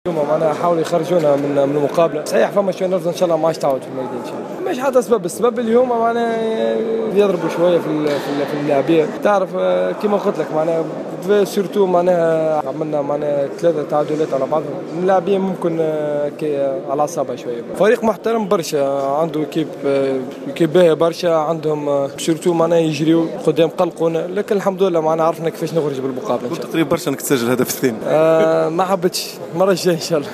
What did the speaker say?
اليوم معناها حاولوا يخرجونا من المقابله، صحيح فما شويه نرفز ان شاء الله ما عادش تعود في الميدان ان شاء الله. مش حتى السبب اليوم معناها يضربوا شويه في اللاعبين، تعرف كيما قلت لك معناها سورتو معناها عملنا معناها 3 تعادلات على بعضهم، اللاعبين ممكن على اعصابها شويه. فريق محترم برشا، عنده كيب باهي برشا، عندهم سورتو معناها يجريوا قدام قلقونا، لكن الحمد لله معناها عرفنا كيفاش نخرج بالمقابله. كنت قريب برشا انك تسجل الهدف الثاني. ما حبيتش المره الجايه ان شاء الله.